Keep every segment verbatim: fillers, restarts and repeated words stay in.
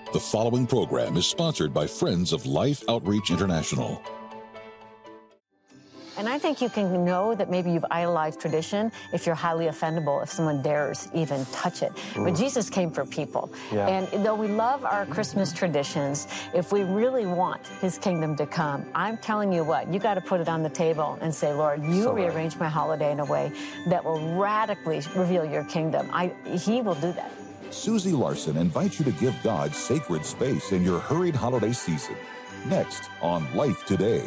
The following program is sponsored by Friends of Life Outreach International. And I think you can know that maybe you've idolized tradition if you're highly offendable, if someone dares even touch it. Ooh. But Jesus came for people. Yeah. And though we love our Christmas traditions, if we really want his kingdom to come, I'm telling you what, you got to put it on the table and say, Lord, you so rearrange right. my holiday in a way that will radically reveal your kingdom. I, he will do that. Susie Larson invites you to give God sacred space in your hurried holiday season. Next on Life Today.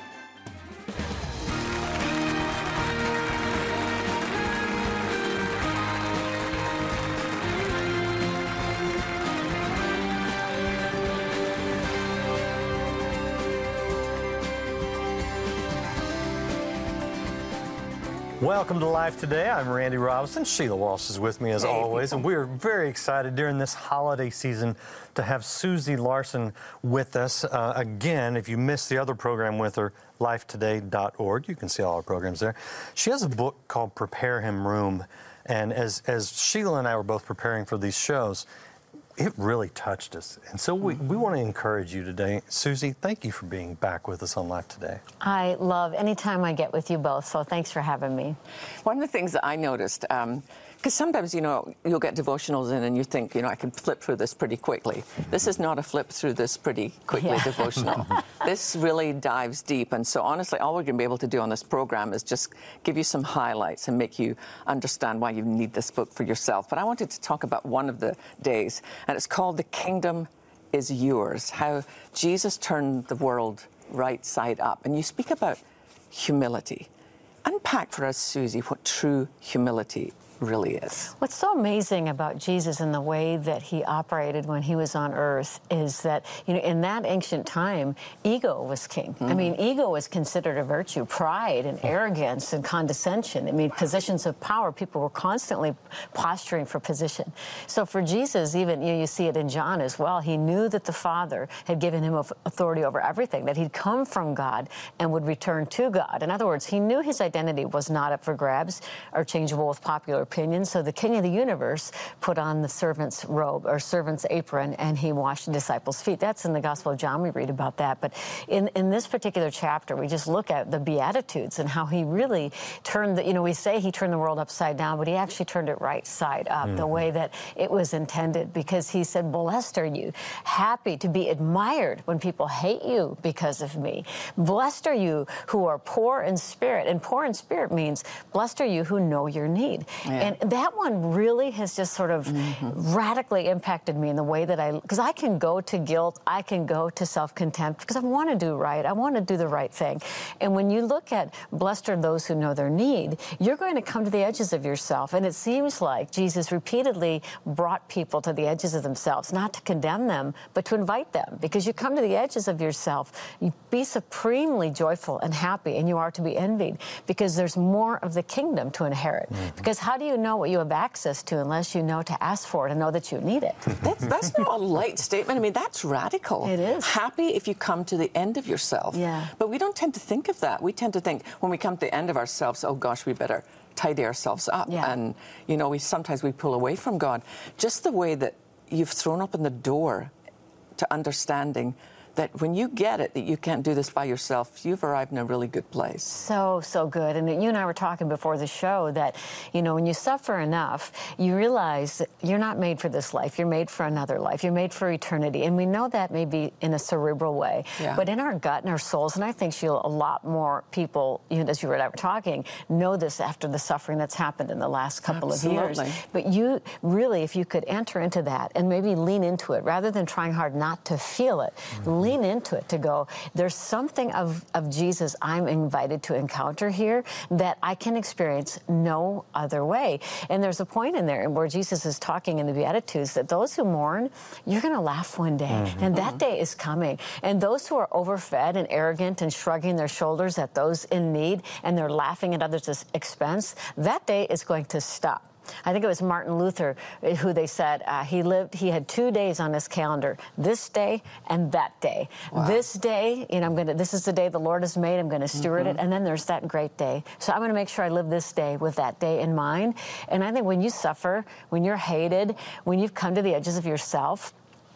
Welcome to Life Today. I'm Randy Robinson. Sheila Walsh is with me as hey, always, people. And we are very excited during this holiday season to have Susie Larson with us. Uh, again, if you missed the other program with her, life today dot org, you can see all our programs there. She has a book called Prepare Him Room, and as, as Sheila and I were both preparing for these shows, it really touched us. And so we, we want to encourage you today. Susie, thank you for being back with us on Life Today. I love any time I get with you both, so thanks for having me. One of the things that I noticed, um, because sometimes, you know, you'll get devotionals in and you think, you know, I can flip through this pretty quickly. This is not a flip through this pretty quickly yeah. devotional. This really dives deep. And so honestly, all we're going to be able to do on this program is just give you some highlights and make you understand why you need this book for yourself. But I wanted to talk about one of the days, and it's called The Kingdom is Yours, how Jesus turned the world right side up. And you speak about humility. Unpack for us, Susie, what true humility really is. What's so amazing about Jesus and the way that he operated when he was on earth is that, you know, in that ancient time, ego was king. Mm-hmm. I mean, ego was considered a virtue. Pride and arrogance and condescension. I mean, positions of power, people were constantly posturing for position. So for Jesus, even, you know, you see it in John as well, he knew that the Father had given him authority over everything, that he'd come from God and would return to God. In other words, he knew his identity was not up for grabs or changeable with popular opinion. So the King of the universe put on the servant's robe or servant's apron, and he washed the disciples' feet. That's in the Gospel of John. We read about that. But in, in this particular chapter, we just look at the Beatitudes and how he really turned the, you know, we say he turned the world upside down, but he actually turned it right side up, mm-hmm. the way that it was intended, because he said, blessed are you, happy to be admired when people hate you because of me. Blessed are you who are poor in spirit. And poor in spirit means blessed are you who know your need. Yeah. And that one really has just sort of mm-hmm. radically impacted me in the way that I, because I can go to guilt, I can go to self-contempt, because I want to do right, I want to do the right thing. And when you look at blessed are those who know their need, you're going to come to the edges of yourself. And it seems like Jesus repeatedly brought people to the edges of themselves, not to condemn them, but to invite them. Because you come to the edges of yourself, you be supremely joyful and happy, and you are to be envied, because there's more of the kingdom to inherit. Mm-hmm. Because how do you know what you have access to unless you know to ask for it and know that you need it? That's, that's not a light statement. I mean, that's radical. It is. Happy if you come to the end of yourself. Yeah. But we don't tend to think of that. We tend to think when we come to the end of ourselves, oh gosh, we better tidy ourselves up. Yeah. And, you know, we sometimes we pull away from God. Just the way that you've thrown open the door to understanding that when you get it, that you can't do this by yourself, you've arrived in a really good place. So, so good. And you and I were talking before the show that, you know, when you suffer enough, you realize that you're not made for this life. You're made for another life. You're made for eternity. And we know that maybe in a cerebral way. Yeah. But in our gut and our souls, and I think, Sheila, a lot more people, you know, as you and I were talking, know this after the suffering that's happened in the last couple Absolutely. of years. But you really, if you could enter into that and maybe lean into it, rather than trying hard not to feel it, mm-hmm. lean into it to go, there's something of, of Jesus I'm invited to encounter here that I can experience no other way. And there's a point in there where Jesus is talking in the Beatitudes that those who mourn, you're going to laugh one day. Mm-hmm. And that day is coming. And those who are overfed and arrogant and shrugging their shoulders at those in need, and they're laughing at others' expense, that day is going to stop. I think it was Martin Luther who they said uh, he lived, he had two days on his calendar, this day and that day. Wow. This day, you know, I'm going to, this is the day the Lord has made, I'm going to steward mm-hmm. it, and then there's that great day. So I'm going to make sure I live this day with that day in mind. And I think when you suffer, when you're hated, when you've come to the edges of yourself,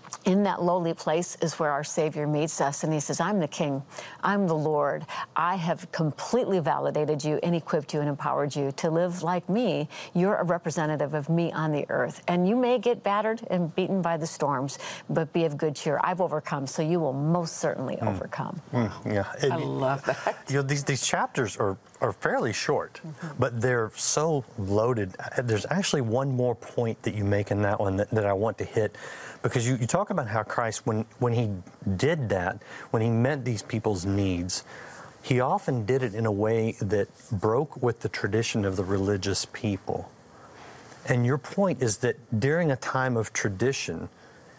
in that lowly place is where our Savior meets us, and he says, I'm the King, I'm the Lord. I have completely validated you and equipped you and empowered you to live like me. You're a representative of me on the earth, and you may get battered and beaten by the storms, but be of good cheer. I've overcome, so you will most certainly mm. overcome. Mm, yeah, it, I love that. You know, these, these chapters are, are fairly short, mm-hmm. but they're so loaded. There's actually one more point that you make in that one that, that I want to hit, because you, you talk about how Christ, when, when he did that, when he met these people's needs, he often did it in a way that broke with the tradition of the religious people. And your point is that during a time of tradition,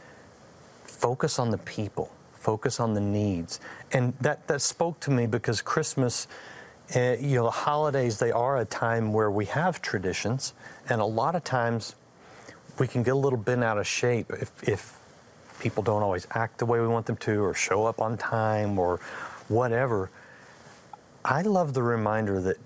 focus on the people, focus on the needs. And that, that spoke to me because Christmas, uh, you know, the holidays, they are a time where we have traditions, and a lot of times we can get a little bent out of shape if, if people don't always act the way we want them to, or show up on time, or whatever. I love the reminder that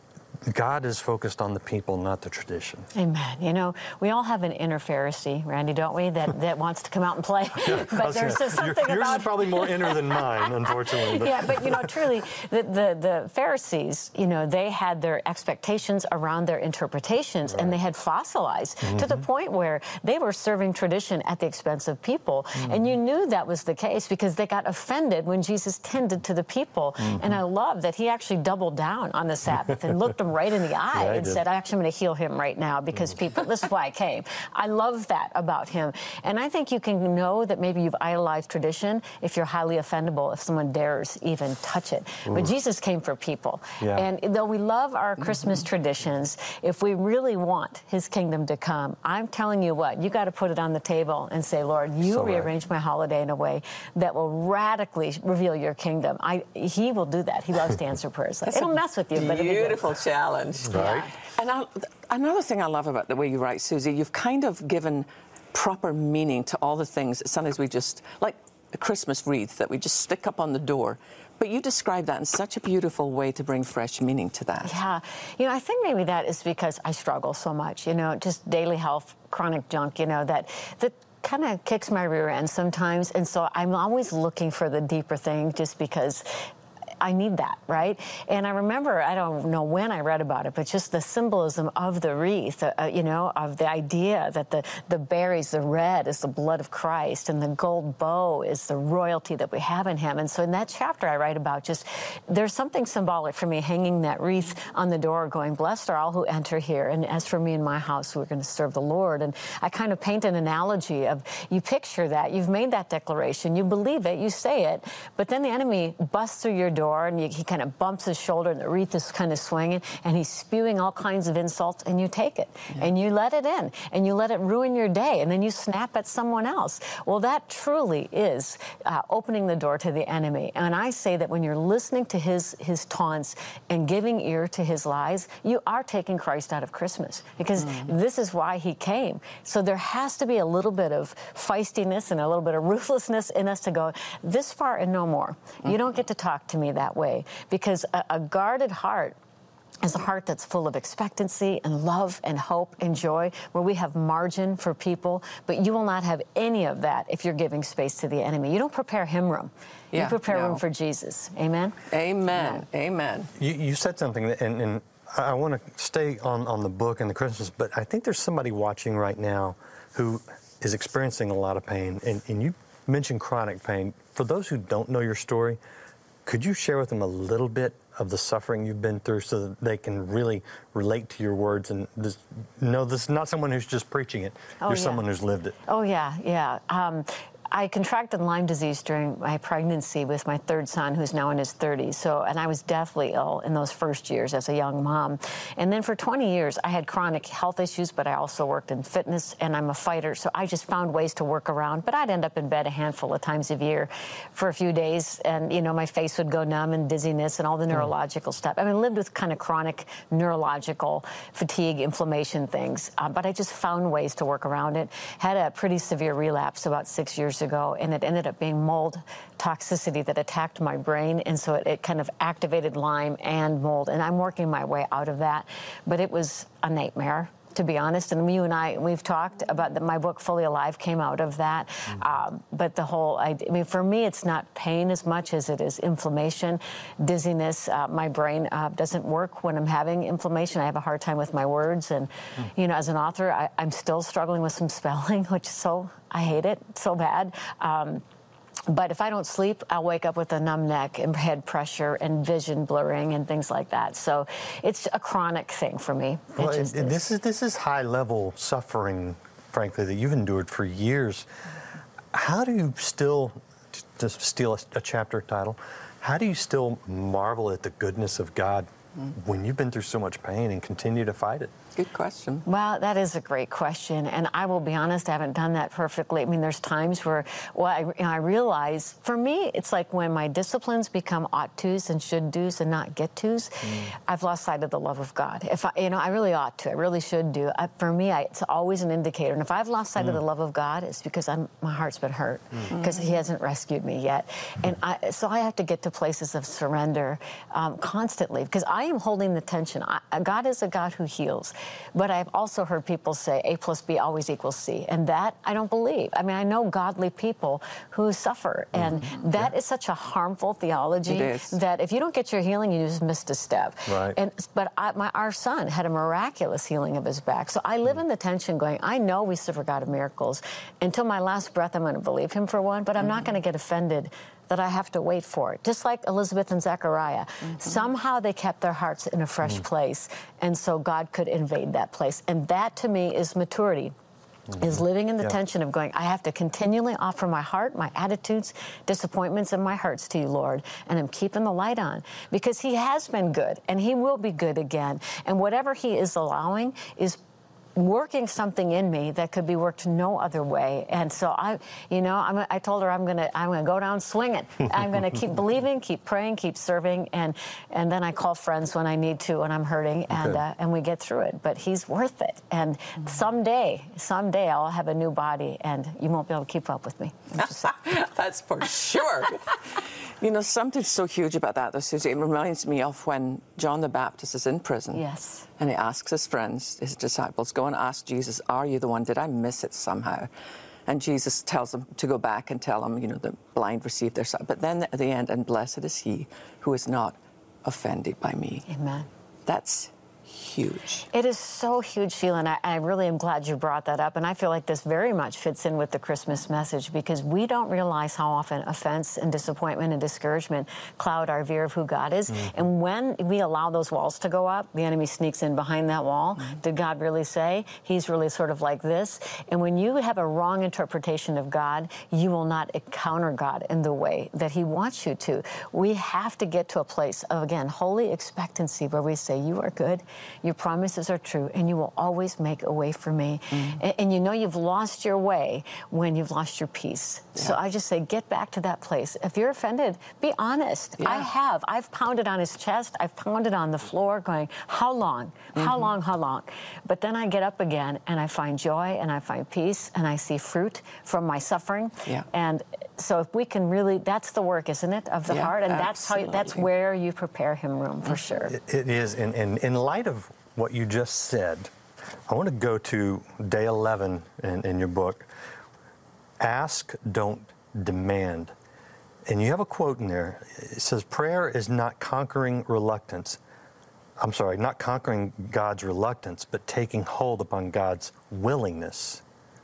God is focused on the people, not the tradition. Amen. You know, we all have an inner Pharisee, Randy, don't we, that, that wants to come out and play. Yeah, but there's just something yours about... is probably more inner than mine, unfortunately. But. Yeah, but, you know, truly, the, the, the Pharisees, you know, they had their expectations around their interpretations, right. and they had fossilized mm-hmm. to the point where they were serving tradition at the expense of people. Mm-hmm. And you knew that was the case because they got offended when Jesus tended to the people. Mm-hmm. And I love that he actually doubled down on the Sabbath and looked them right in the eye yeah, and said, actually, I'm going to heal him right now because people, this is why I came. I love that about him. And I think you can know that maybe you've idolized tradition if you're highly offendable, if someone dares even touch it. Ooh. But Jesus came for people. Yeah. And though we love our Christmas mm-hmm. traditions, if we really want his kingdom to come, I'm telling you what, you got to put it on the table and say, Lord, you so rearrange right. my holiday in a way that will radically reveal your kingdom. I, he will do that. He loves to answer prayers. It'll mess with you, but it'll be beautiful challenge. Right. Yeah. And I, another thing I love about the way you write, Susie, you've kind of given proper meaning to all the things that sometimes we just, like a Christmas wreath that we just stick up on the door. But you describe that in such a beautiful way to bring fresh meaning to that. Yeah. You know, I think maybe that is because I struggle so much, you know, just daily health, chronic junk, you know, that, that kind of kicks my rear end sometimes. And so I'm always looking for the deeper thing just because I need that, right? And I remember, I don't know when I read about it, but just the symbolism of the wreath, uh, you know, of the idea that the, the berries, the red is the blood of Christ, and the gold bow is the royalty that we have in him. And so in that chapter I write about just, there's something symbolic for me hanging that wreath on the door going, blessed are all who enter here. And as for me and my house, we're going to serve the Lord. And I kind of paint an analogy of, you picture that, you've made that declaration, you believe it, you say it, but then the enemy busts through your door, and you, he kind of bumps his shoulder, and the wreath is kind of swinging, and he's spewing all kinds of insults, and you take it, yeah. and you let it in, and you let it ruin your day, and then you snap at someone else. Well, that truly is uh, opening the door to the enemy. And I say that when you're listening to his, his taunts and giving ear to his lies, you are taking Christ out of Christmas, because mm. this is why he came. So there has to be a little bit of feistiness and a little bit of ruthlessness in us to go, this far and no more. Mm. You don't get to talk to me that way, because a, a guarded heart is a heart that's full of expectancy and love and hope and joy, where we have margin for people, but you will not have any of that if you're giving space to the enemy. You don't prepare him room. You yeah, prepare no. room for Jesus. Amen? Amen. No. Amen. You, you said something, that, and, and I want to stay on, on the book and the Christmas, but I think there's somebody watching right now who is experiencing a lot of pain, and, and you mentioned chronic pain. For those who don't know your story, could you share with them a little bit of the suffering you've been through so that they can really relate to your words and this, no, this is not someone who's just preaching it. Oh, You're yeah. someone who's lived it. Oh, yeah, yeah. Um, I contracted Lyme disease during my pregnancy with my third son, who's now in his thirties. So, and I was deathly ill in those first years as a young mom. And then for twenty years, I had chronic health issues, but I also worked in fitness, and I'm a fighter. So I just found ways to work around. But I'd end up in bed a handful of times a year for a few days. And, you know, my face would go numb and dizziness and all the neurological mm. stuff. I mean, I lived with kind of chronic neurological fatigue, inflammation things. Uh, but I just found ways to work around it. Had a pretty severe relapse about six years ago, and it ended up being mold toxicity that attacked my brain, and so it, it kind of activated Lyme and mold, and I'm working my way out of that, but it was a nightmare. to be honest. And you and I, we've talked about that. My book, Fully Alive, came out of that. Mm-hmm. um, but the whole, I, I mean, for me, it's not pain as much as it is inflammation, dizziness. Uh, my brain uh, doesn't work when I'm having inflammation. I have a hard time with my words. And, mm. you know, as an author, I, I'm still struggling with some spelling, which is so, I hate it so bad. Um, But if I don't sleep, I'll wake up with a numb neck and head pressure and vision blurring and things like that. So it's a chronic thing for me. Well, it it, this is this is high-level suffering, frankly, that you've endured for years. How do you still, to steal a, a chapter title, how do you still marvel at the goodness of God mm. when you've been through so much pain and continue to fight it? Good question. Well, that is a great question. And I will be honest, I haven't done that perfectly. I mean, there's times where, well, I, you know, I realize, for me, it's like when my disciplines become ought-tos and should-dos and not get-tos, mm. I've lost sight of the love of God. If I, you know, I really ought to. I really should do. I, for me, I, it's always an indicator. And if I've lost sight mm. of the love of God, it's because I'm, my heart's been hurt, because mm. He hasn't rescued me yet. And I, so I have to get to places of surrender um, constantly, because I am holding the tension. I, God is a God who heals. But I've also heard people say A plus B always equals C. And that I don't believe. I mean, I know godly people who suffer. And mm-hmm. that yeah. is such a harmful theology that if you don't get your healing, you just missed a step. Right. And But I, my, our son had a miraculous healing of his back. So I live mm. in the tension going, I know we serve a God of miracles. Until my last breath, I'm going to believe Him for one. But I'm mm-hmm. not going to get offended that I have to wait for it. Just like Elizabeth and Zechariah. Mm-hmm. Somehow they kept their hearts in a fresh mm-hmm. place, and so God could invade that place. And that, to me, is maturity, mm-hmm. is living in the yeah. tension of going, I have to continually offer my heart, my attitudes, disappointments, and my hurts to you, Lord, and I'm keeping the light on. Because He has been good, and He will be good again. And whatever He is allowing is working something in me that could be worked no other way. And so I, you know, I'm, I told her I'm gonna, I'm gonna go down swinging. I'm gonna keep believing, keep praying, keep serving, and and then I call friends when I need to when I'm hurting, and okay. uh, and we get through it. But He's worth it. And mm-hmm. someday, someday I'll have a new body, and you won't be able to keep up with me. That's for sure. You know, something so huge about that, though, Susie, it reminds me of when John the Baptist is in prison. Yes. And he asks his friends, his disciples, go and ask Jesus, are you the one? Did I miss it somehow? And Jesus tells them to go back and tell them, you know, the blind receive their sight. But then at the end, and blessed is he who is not offended by me. Amen. That's huge. It is so huge, Sheila, and I, I really am glad you brought that up. And I feel like this very much fits in with the Christmas message, because we don't realize how often offense and disappointment and discouragement cloud our view of who God is. Mm-hmm. And when we allow those walls to go up, the enemy sneaks in behind that wall. Mm-hmm. Did God really say? He's really sort of like this. And when you have a wrong interpretation of God, you will not encounter God in the way that He wants you to. We have to get to a place of, again, holy expectancy, where we say, you are good, your promises are true, and you will always make a way for me. Mm-hmm. And, and you know you've lost your way when you've lost your peace. Yeah. So I just say, get back to that place. If you're offended, be honest. Yeah. I have. I've pounded on his chest. I've pounded on the floor going, how long? Mm-hmm. How long? How long? But then I get up again, and I find joy, and I find peace, and I see fruit from my suffering. Yeah. And so if we can really, that's the work, isn't it, of the yeah, heart? And absolutely. that's how. That's where you prepare Him room, for sure. It, it is. And in, in, in light of what you just said, I want to go to day eleven in, in your book. Ask, don't demand. And you have a quote in there. It says, prayer is not conquering reluctance. I'm sorry, not conquering God's reluctance, but taking hold upon God's willingness.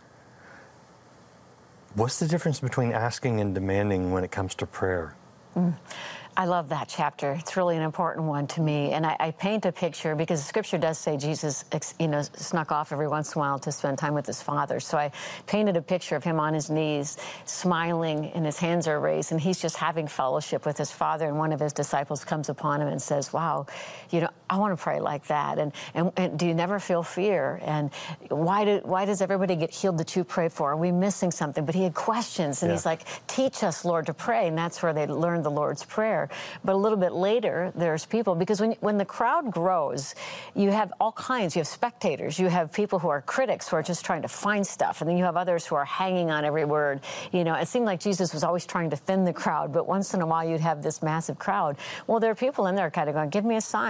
What's the difference between asking and demanding when it comes to prayer? Mm. I love that chapter. It's really an important one to me. And I, I paint a picture, because the Scripture does say Jesus, you know, snuck off every once in a while to spend time with His Father. So I painted a picture of Him on His knees, smiling, and His hands are raised, and He's just having fellowship with His Father. And one of His disciples comes upon Him and says, wow, you know, I want to pray like that. And, and, and do you never feel fear? And why, do, why does everybody get healed that you pray for? Are we missing something? But he had questions, and yeah. he's like, teach us, Lord, to pray. And that's where they learned the Lord's Prayer. But a little bit later, there's people, because when, when the crowd grows, you have all kinds. You have spectators. You have people who are critics, who are just trying to find stuff. And then you have others who are hanging on every word. You know, it seemed like Jesus was always trying to thin the crowd, but once in a while you'd have this massive crowd. Well, there are people in there kind of going, give me a sign and I'll let you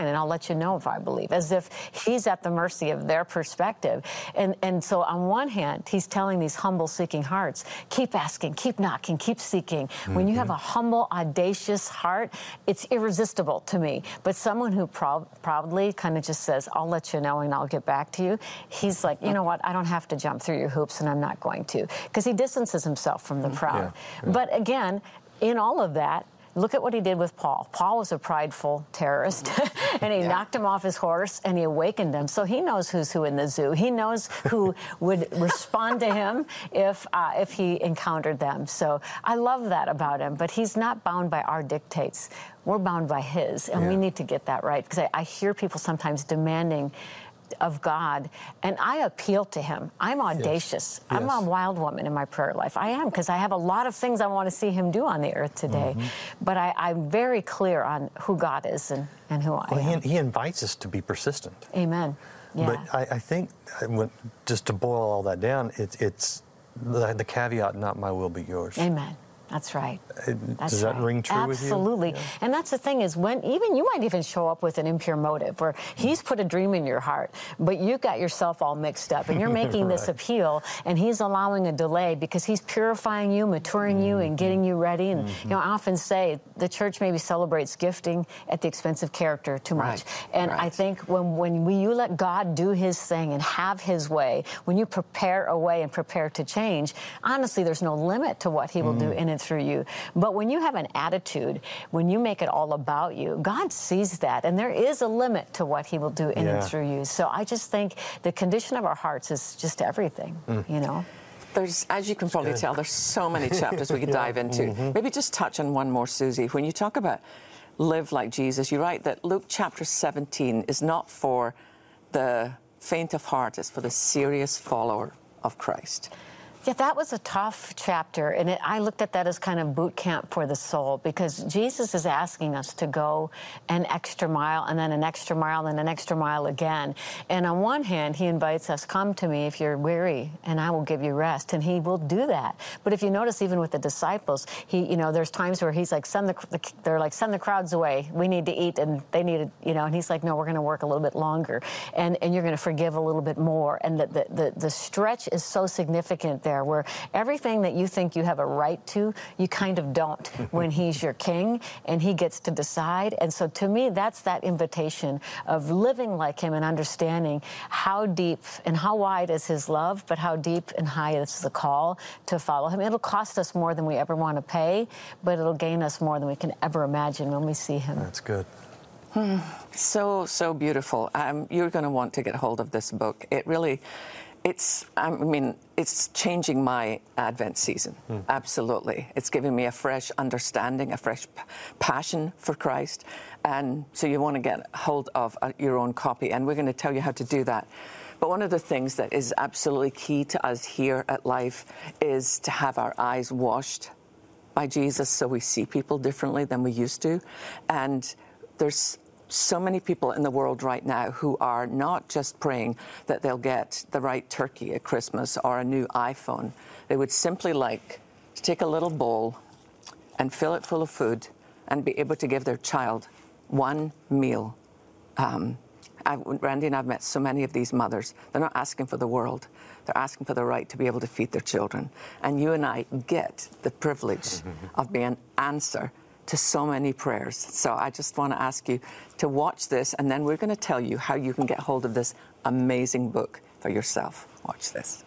you know if I believe, as if he's at the mercy of their perspective. And, and so on one hand, he's telling these humble, seeking hearts, keep asking, keep knocking, keep seeking. Mm-hmm. When you have a humble, audacious heart, it's irresistible to me. But someone who proud, proudly kind of just says, I'll let you know and I'll get back to you, he's like, you know what, I don't have to jump through your hoops and I'm not going to. Because he distances himself from the proud. Yeah, yeah. But again, in all of that, look at what he did with Paul. Paul was a prideful terrorist, and he yeah. knocked him off his horse, and he awakened him. So he knows who's who in the zoo. He knows who would respond to him if uh, if he encountered them. So I love that about him. But he's not bound by our dictates. We're bound by his, and yeah. we need to get that right. Because I, I hear people sometimes demanding of God, and I appeal to him. I'm audacious. Yes. I'm yes. a wild woman in my prayer life. I am, because I have a lot of things I want to see him do on the earth today. Mm-hmm. But I, I'm very clear on who God is and, and who I well, am. He, he invites us to be persistent. Amen. Yeah. But I, I think, just to boil all that down, it, it's the, the caveat, not my will, but yours. Amen. That's right. That's Does that right. ring true Absolutely. with you? Absolutely. Yeah. And that's the thing is when even you might even show up with an impure motive where he's put a dream in your heart, but you got yourself all mixed up and you're making right. this appeal and he's allowing a delay because he's purifying you, maturing mm-hmm. you and getting you ready. And, mm-hmm. you know, I often say the church maybe celebrates gifting at the expense of character too much. Right. And right. I think when, when we, you let God do his thing and have his way, when you prepare a way and prepare to change, honestly, there's no limit to what he will mm-hmm. do in and through you. But when you have an attitude, when you make it all about you, God sees that, and there is a limit to what he will do in yeah. and through you. So I just think the condition of our hearts is just everything, mm. you know? There's, as you can probably tell, there's so many chapters we could yeah. dive into. Mm-hmm. Maybe just touch on one more, Susie. When you talk about live like Jesus, you're right that Luke chapter seventeen is not for the faint of heart, it's for the serious follower of Christ. Yeah, that was a tough chapter, and it, I looked at that as kind of boot camp for the soul, because Jesus is asking us to go an extra mile, and then an extra mile, and an extra mile again. And on one hand, he invites us, come to me if you're weary, and I will give you rest, and he will do that. But if you notice, even with the disciples, he, you know, there's times where he's like, send the, they're like, send the crowds away. We need to eat, and they need to, you know, and he's like, no, we're going to work a little bit longer, and and you're going to forgive a little bit more. And the the the, the stretch is so significant there, where everything that you think you have a right to, you kind of don't when he's your king and he gets to decide. And so to me, that's that invitation of living like him and understanding how deep and how wide is his love, but how deep and high is the call to follow him. It'll cost us more than we ever want to pay, but it'll gain us more than we can ever imagine when we see him. That's good. Hmm. So, so beautiful. Um, you're going to want to get hold of this book. It really... It's, I mean, it's changing my Advent season, mm. absolutely. It's giving me a fresh understanding, a fresh p- passion for Christ. And so you want to get hold of uh, your own copy, and we're going to tell you how to do that. But one of the things that is absolutely key to us here at Life is to have our eyes washed by Jesus so we see people differently than we used to. And there's so many people in the world right now who are not just praying that they'll get the right turkey at Christmas or a new iPhone. They would simply like to take a little bowl and fill it full of food and be able to give their child one meal. Um, I, Randy and I've met so many of these mothers. They're not asking for the world. They're asking for the right to be able to feed their children. And you and I get the privilege of being an answer to so many prayers. So I just want to ask you to watch this, and then we're going to tell you how you can get hold of this amazing book for yourself. Watch this.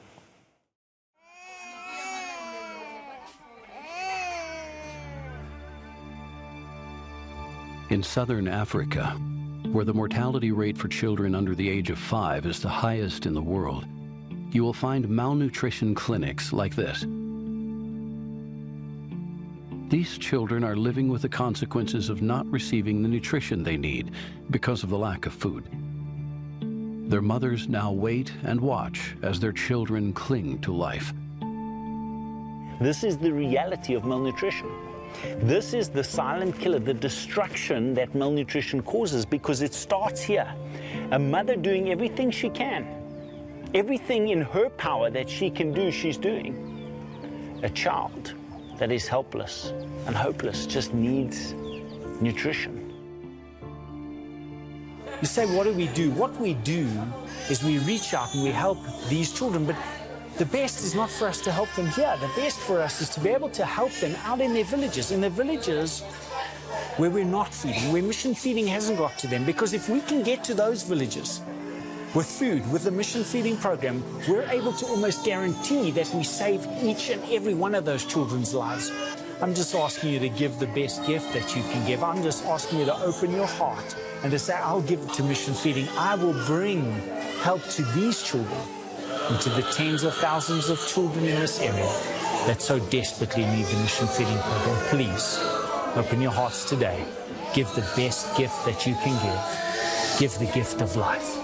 In southern Africa, where the mortality rate for children under the age of five is the highest in the world, you will find malnutrition clinics like this. These children are living with the consequences of not receiving the nutrition they need because of the lack of food. Their mothers now wait and watch as their children cling to life. This is the reality of malnutrition. This is the silent killer, the destruction that malnutrition causes, because it starts here. A mother doing everything she can, everything in her power that she can do, she's doing. A child that is helpless and hopeless just needs nutrition. You say, what do we do? What we do is we reach out and we help these children, but the best is not for us to help them here. The best for us is to be able to help them out in their villages, in their villages where we're not feeding, where mission feeding hasn't got to them. Because if we can get to those villages with food, with the mission feeding program, we're able to almost guarantee that we save each and every one of those children's lives. I'm just asking you to give the best gift that you can give. I'm just asking you to open your heart and to say, I'll give it to mission feeding. I will bring help to these children and to the tens of thousands of children in this area that so desperately need the mission feeding program. Please, open your hearts today. Give the best gift that you can give. Give the gift of life.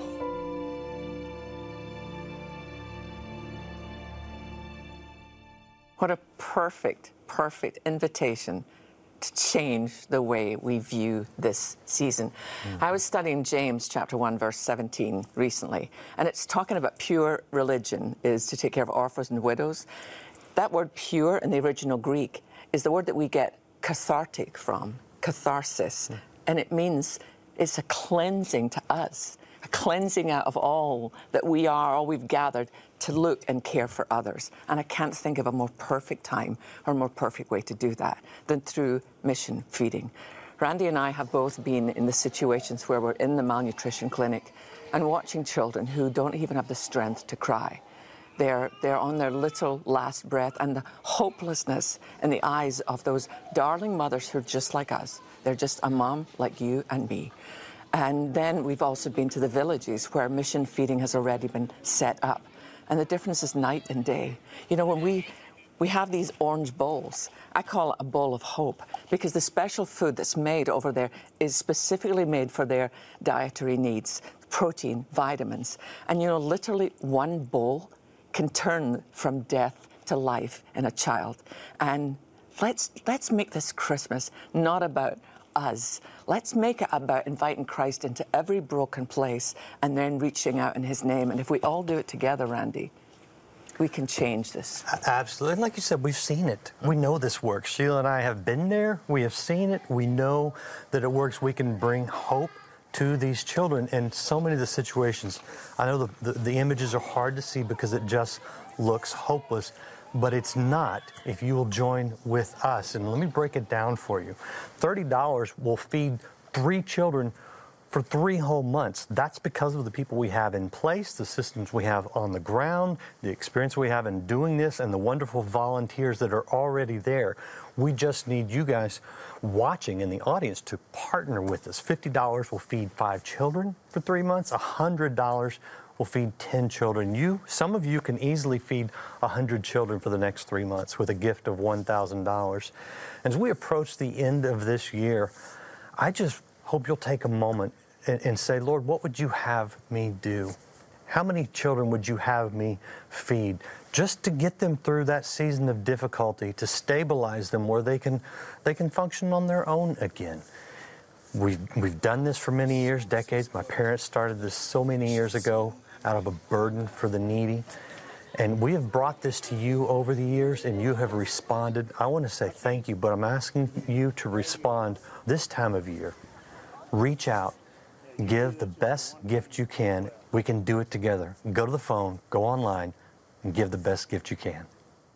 What a perfect, perfect invitation to change the way we view this season. Mm-hmm. I was studying James chapter one, verse seventeen recently, and it's talking about pure religion is to take care of orphans and widows. That word pure in the original Greek is the word that we get cathartic from, catharsis, mm-hmm. and it means it's a cleansing to us, a cleansing out of all that we are, all we've gathered to look and care for others. And I can't think of a more perfect time or a more perfect way to do that than through mission feeding. Randy and I have both been in the situations where we're in the malnutrition clinic and watching children who don't even have the strength to cry. They're, they're on their little last breath, and the hopelessness in the eyes of those darling mothers who are just like us. They're just a mom like you and me. And then we've also been to the villages where mission feeding has already been set up. And the difference is night and day. You know, when we, we have these orange bowls, I call it a bowl of hope, because the special food that's made over there is specifically made for their dietary needs, protein, vitamins. And, you know, literally one bowl can turn from death to life in a child. And let's, let's make this Christmas not about us. Let's make it about inviting Christ into every broken place and then reaching out in his name. And if we all do it together, Randy, we can change this. Absolutely. And like you said, we've seen it. We know this works. Sheila and I have been there. We have seen it. We know that it works. We can bring hope to these children in so many of the situations. I know the, the, the images are hard to see because it just looks hopeless. But it's not if you will join with us. And let me break it down for you. thirty dollars will feed three children for three whole months. That's because of the people we have in place, the systems we have on the ground, the experience we have in doing this, and the wonderful volunteers that are already there. We just need you guys watching in the audience to partner with us. fifty dollars will feed five children for three months. one hundred dollars will feed ten children. You, some of you can easily feed one hundred children for the next three months with a gift of one thousand dollars. As we approach the end of this year, I just hope you'll take a moment and, and say, Lord, what would you have me do? How many children would you have me feed? Just to get them through that season of difficulty, to stabilize them where they can, they can function on their own again. We've, we've done this for many years, decades. My parents started this so many years ago out of a burden for the needy. And we have brought this to you over the years, and you have responded. I want to say thank you, but I'm asking you to respond this time of year. Reach out, give the best gift you can. We can do it together. Go to the phone, go online, and give the best gift you can.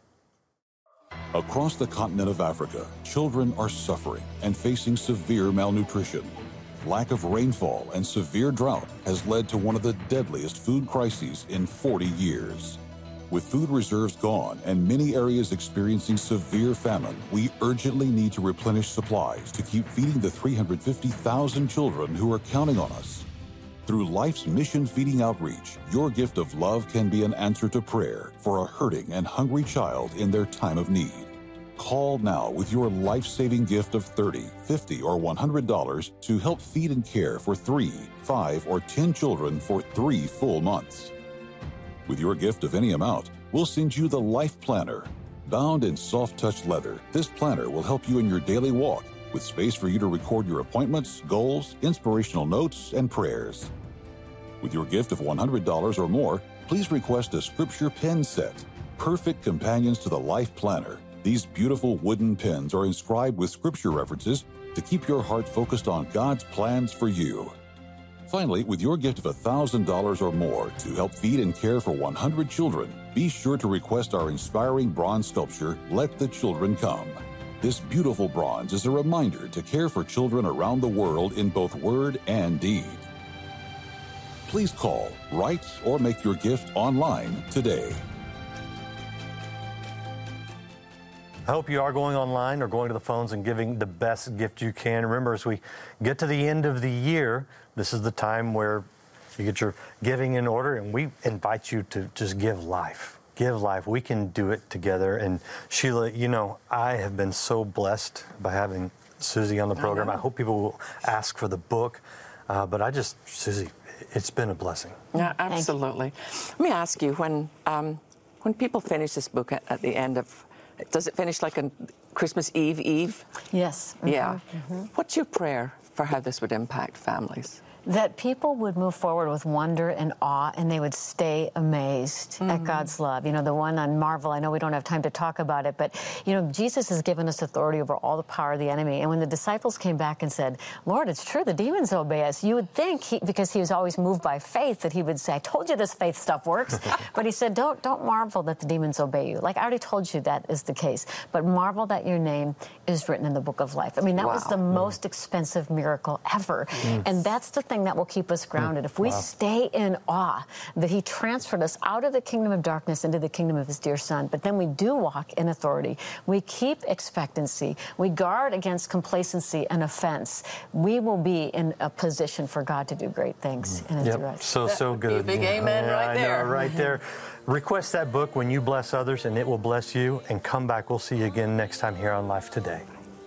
Across the continent of Africa, children are suffering and facing severe malnutrition. Lack of rainfall and severe drought has led to one of the deadliest food crises in forty years. With food reserves gone and many areas experiencing severe famine, we urgently need to replenish supplies to keep feeding the three hundred fifty thousand children who are counting on us. Through Life's Mission Feeding Outreach, your gift of love can be an answer to prayer for a hurting and hungry child in their time of need. Call now with your life-saving gift of thirty dollars, fifty dollars, or one hundred dollars to help feed and care for three, five, or ten children for three full months. With your gift of any amount, we'll send you the Life Planner. Bound in soft-touch leather, this planner will help you in your daily walk, with space for you to record your appointments, goals, inspirational notes, and prayers. With your gift of one hundred dollars or more, please request a scripture pen set, perfect companions to the Life Planner. These beautiful wooden pens are inscribed with scripture references to keep your heart focused on God's plans for you. Finally, with your gift of one thousand dollars or more to help feed and care for one hundred children, be sure to request our inspiring bronze sculpture, Let the Children Come. This beautiful bronze is a reminder to care for children around the world in both word and deed. Please call, write, or make your gift online today. I hope you are going online or going to the phones and giving the best gift you can. Remember, as we get to the end of the year, this is the time where you get your giving in order, and we invite you to just give life. Give life. We can do it together. And Sheila, you know, I have been so blessed by having Susie on the program. I, I hope people will ask for the book. Uh, but I just, Susie, it's been a blessing. Yeah, absolutely. Let me ask you, when um, when people finish this book at, at the end of, does it finish like on Christmas Eve Eve? Yes. Mm-hmm. Yeah. Mm-hmm. What's your prayer for how this would impact families? That people would move forward with wonder and awe, and they would stay amazed mm-hmm. at God's love. You know, the one on Marvel, I know we don't have time to talk about it, but, you know, Jesus has given us authority over all the power of the enemy. And when the disciples came back and said, Lord, it's true, the demons obey us, you would think, he, because he was always moved by faith, that he would say, I told you this faith stuff works. But he said, don't, don't marvel that the demons obey you. Like, I already told you that is the case. But marvel that your name is written in the book of life. I mean, that wow. was the mm. most expensive miracle ever. Mm. And that's the thing that will keep us grounded. If we wow. stay in awe that he transferred us out of the kingdom of darkness into the kingdom of his dear son, but then we do walk in authority, we keep expectancy, we guard against complacency and offense, we will be in a position for God to do great things in and yep. through us. So, so good. Big yeah. amen yeah, right I there. Know, right there. Request that book, When You Bless Others, and it will bless you. And come back. We'll see you again next time here on Life Today.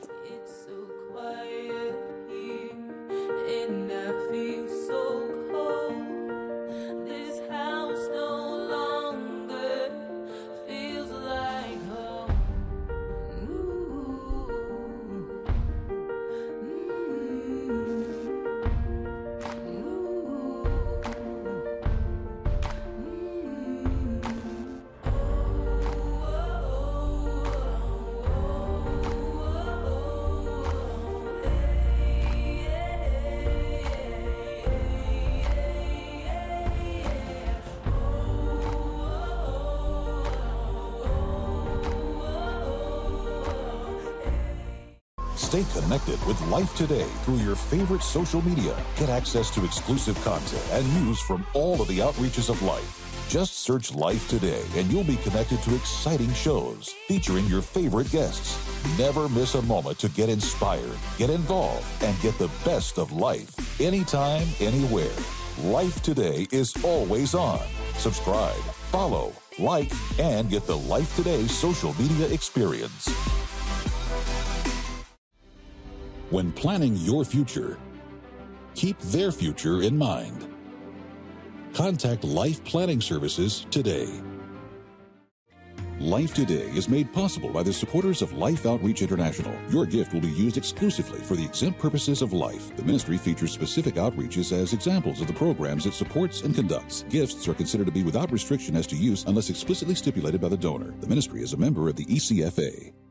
Stay connected with Life Today through your favorite social media. Get access to exclusive content and news from all of the outreaches of life. Just search Life Today and you'll be connected to exciting shows featuring your favorite guests. Never miss a moment to get inspired, get involved, and get the best of life anytime, anywhere. Life Today is always on. Subscribe, follow, like, and get the Life Today social media experience. When planning your future, keep their future in mind. Contact Life Planning Services today. Life Today is made possible by the supporters of Life Outreach International. Your gift will be used exclusively for the exempt purposes of life. The ministry features specific outreaches as examples of the programs it supports and conducts. Gifts are considered to be without restriction as to use unless explicitly stipulated by the donor. The ministry is a member of the E C F A.